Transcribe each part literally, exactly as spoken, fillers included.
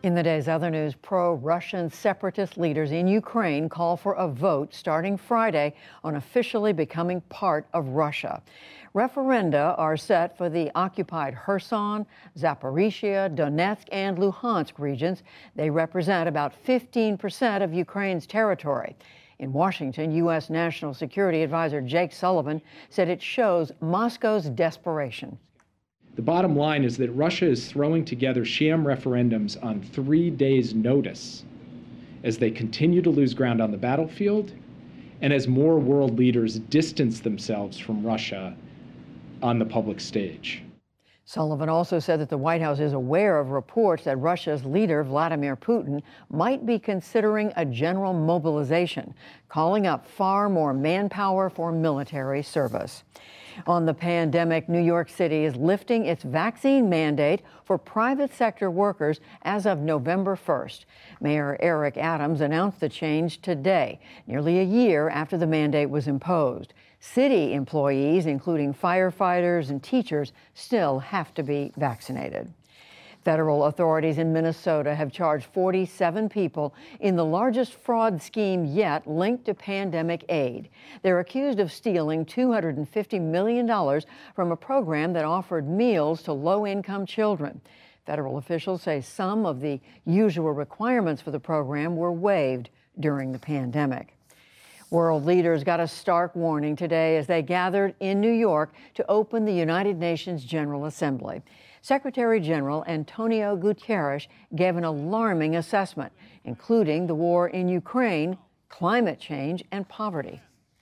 In the day's other news, pro-Russian separatist leaders in Ukraine call for a vote starting Friday on officially becoming part of Russia. Referenda are set for the occupied Kherson, Zaporizhia, Donetsk, and Luhansk regions. They represent about fifteen percent of Ukraine's territory. In Washington, U S National Security Advisor Jake Sullivan said it shows Moscow's desperation. The bottom line is that Russia is throwing together sham referendums on three days' notice as they continue to lose ground on the battlefield and as more world leaders distance themselves from Russia on the public stage. Sullivan also said that the White House is aware of reports that Russia's leader, Vladimir Putin, might be considering a general mobilization, calling up far more manpower for military service. On the pandemic, New York City is lifting its vaccine mandate for private sector workers as of November first. Mayor Eric Adams announced the change today, nearly a year after the mandate was imposed. City employees, including firefighters and teachers, still have to be vaccinated. Federal authorities in Minnesota have charged forty-seven people in the largest fraud scheme yet linked to pandemic aid. They're accused of stealing two hundred fifty million dollars from a program that offered meals to low-income children. Federal officials say some of the usual requirements for the program were waived during the pandemic. World leaders got a stark warning today as they gathered in New York to open the United Nations General Assembly. Secretary General Antonio Guterres gave an alarming assessment, including the war in Ukraine, climate change, and poverty.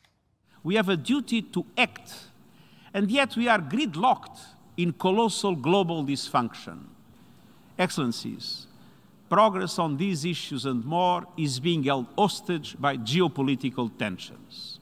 We have a duty to act, and yet we are gridlocked in colossal global dysfunction. Excellencies, progress on these issues and more is being held hostage by geopolitical tensions.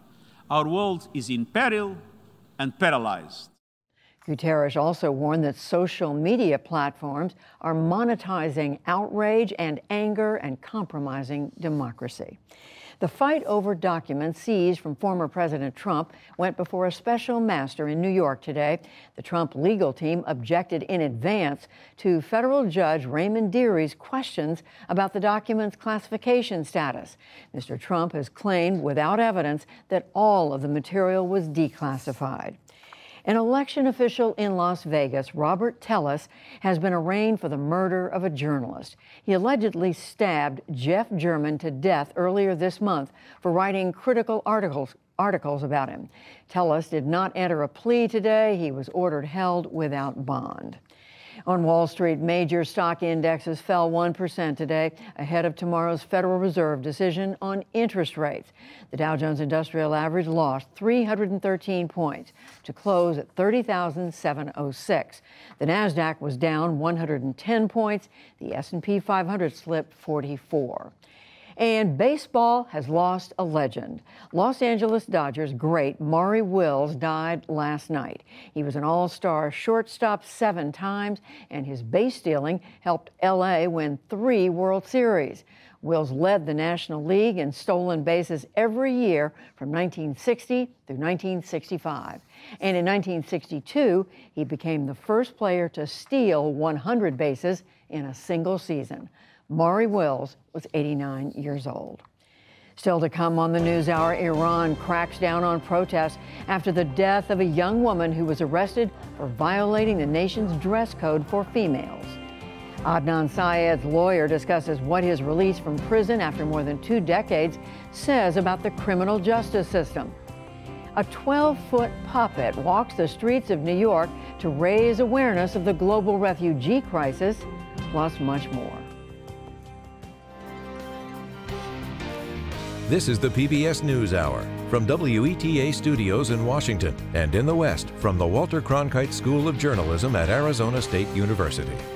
Our world is in peril and paralyzed. Guterres also warned that social media platforms are monetizing outrage and anger and compromising democracy. The fight over documents seized from former President Trump went before a special master in New York today. The Trump legal team objected in advance to federal judge Raymond Deary's questions about the documents' classification status. Mister Trump has claimed without evidence that all of the material was declassified. An election official in Las Vegas, Robert Tellis, has been arraigned for the murder of a journalist. He allegedly stabbed Jeff German to death earlier this month for writing critical articles, articles about him. Tellis did not enter a plea today. He was ordered held without bond. On Wall Street, major stock indexes fell one percent today ahead of tomorrow's Federal Reserve decision on interest rates. The Dow Jones Industrial Average lost three hundred thirteen points to close at thirty thousand seven hundred six. The Nasdaq was down one hundred ten points. The S and P five hundred slipped forty-four. And baseball has lost a legend. Los Angeles Dodgers great Maury Wills died last night. He was an all-star shortstop seven times, and his base stealing helped L A win three World Series. Wills led the National League in stolen bases every year from nineteen sixty through nineteen sixty-five. And in nineteen sixty-two, he became the first player to steal one hundred bases in a single season. Maury Wills was eighty-nine years old. Still to come on the NewsHour, Iran cracks down on protests after the death of a young woman who was arrested for violating the nation's dress code for females. Adnan Syed's lawyer discusses what his release from prison after more than two decades says about the criminal justice system. A twelve-foot puppet walks the streets of New York to raise awareness of the global refugee crisis, plus much more. This is the P B S NewsHour from W E T A Studios in Washington and in the West from the Walter Cronkite School of Journalism at Arizona State University.